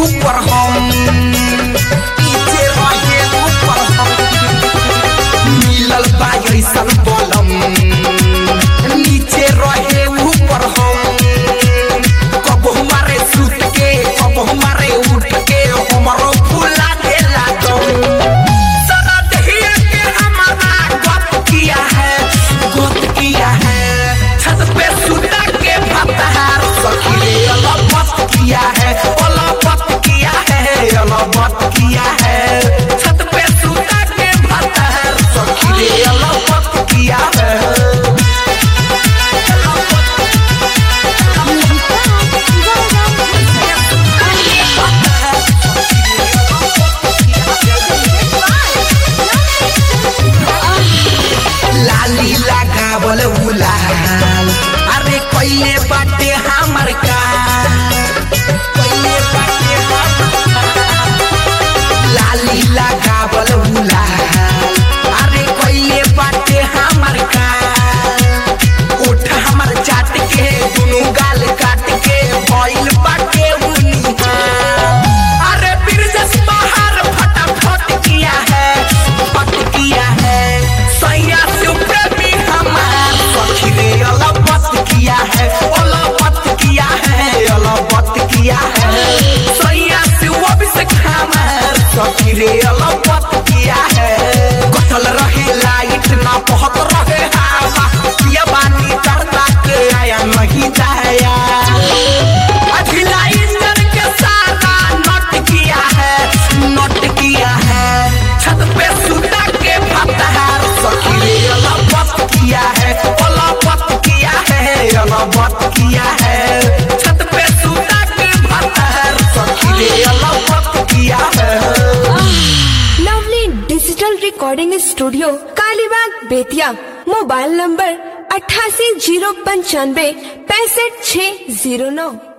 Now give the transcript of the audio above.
ऊपर हम नीचे रहे ऊपर हम मिलल बा ऐसन बलम नीचे रहे ऊपर हम कब हमारे सूत के कब हमारे उठ के हमारो फूला देला दम सदा दहिया के हमारा गप किया है छत पे सुता के भतार सखी रे अलबत किया है अलबत किया है छत पे सुता के भतार सखी रे अलबत किया है लाली लगावल उलाल अरे कइले बाटे हमर का कइले बाटे लाली लगावल उलाल अरे कइले बाटे हमर का उठ हमर चाट के दुनु गाल काट के भइल बाटे उनिहा अरे बिरजस बाहर फटाफट किया है सैया से प्रेमी हमार सखी रे अलबत किया है सैया से वो भी से हमार सखी रे अलबत किया है कटल रहे लाइट ना बहुत रहे हवा ये बानी करता के आया नहीं जाया अखिला इंजन के सारा नोट किया है छत पे सुता के भतार सखी रे अलबत किया है छत पे सुता के भतार सखी रे अलबत किया है lovely digital recording studio Kalibagh Bettiah mobile number 88 095 65 609।